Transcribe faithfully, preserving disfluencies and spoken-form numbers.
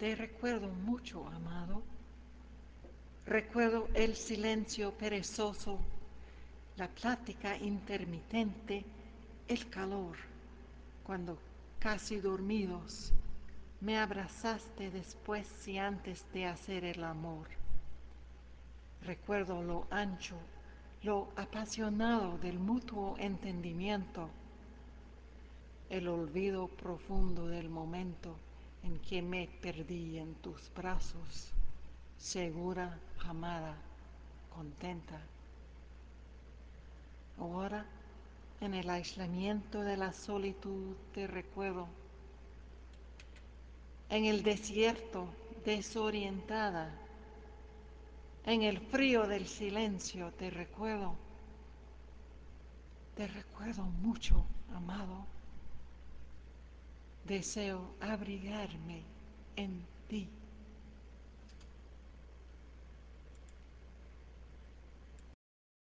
Te recuerdo mucho, amado. Recuerdo el silencio perezoso, la plática intermitente, el calor, cuando casi dormidos me abrazaste después y antes de hacer el amor. Recuerdo lo ancho, lo apasionado del mutuo entendimiento, el olvido profundo del momento en que me perdí en tus brazos, segura, amada, contenta. Ahora, en el aislamiento de la solitud te recuerdo, en el desierto desorientada, en el frío del silencio te recuerdo, te recuerdo mucho, amado. Deseo abrigarme en ti.